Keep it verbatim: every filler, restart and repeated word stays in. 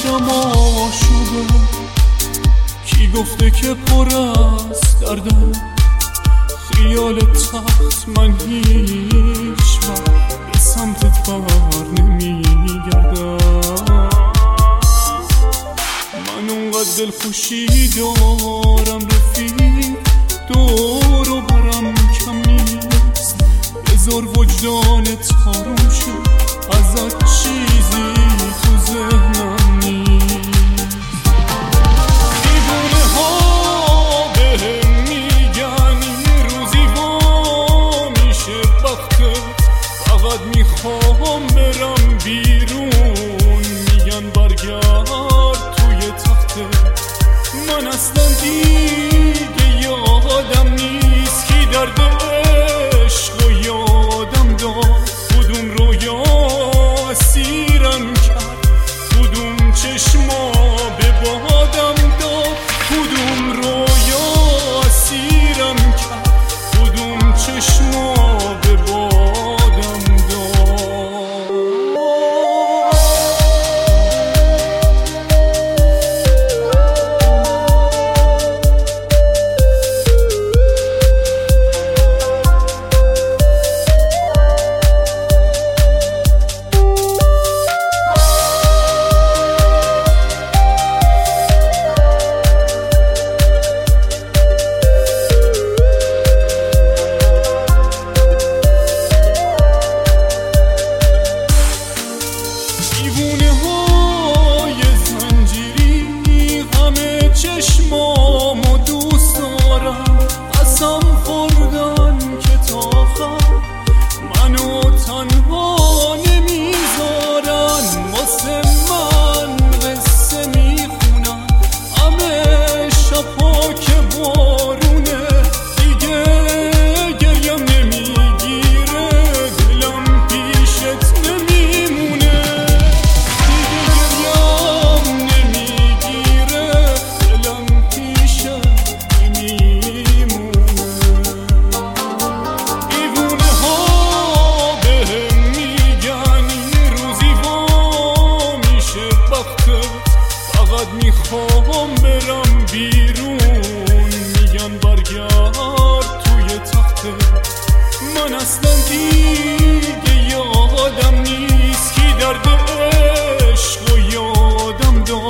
موجم آشوبه، کی گفته که پر است دردم، خیال تخت من هیچ وقت به سمتت بر نمیگردم. من اونقدر دلخوشی دارم رفیق، دور و برم کم نیست، بذار وجدانت آروم شد، ازت چیزی تو ذهنم نیست. دیوونه ها بهم میگن یه روزی وا میشه وقتت، فقط میخوام برم بیرون، میگن برگرد توی تختت. من اصلا دیگه یادم نیست کی درد عشق و یادم داد، کدوم رویا اسیرم کرد، کدوم چشما به بادم داد، کدوم رویا اسیرم کرد، کدوم چشما به بادم داد. چشمامو دوست دارم، قسم خوردن که تا آخر منو تنها نمیذارن، واسه من قصه میخونن همه شبها که بارونه، دیگه گریم نمیگیره، دلم پیشت نمیمونه، دیگه گریم نمیگیره، فقط میخوام برم بیرون، میگن برگرد توی تختت. من اصلا دیگه یادم نیست کی درد عشق و یادم داد،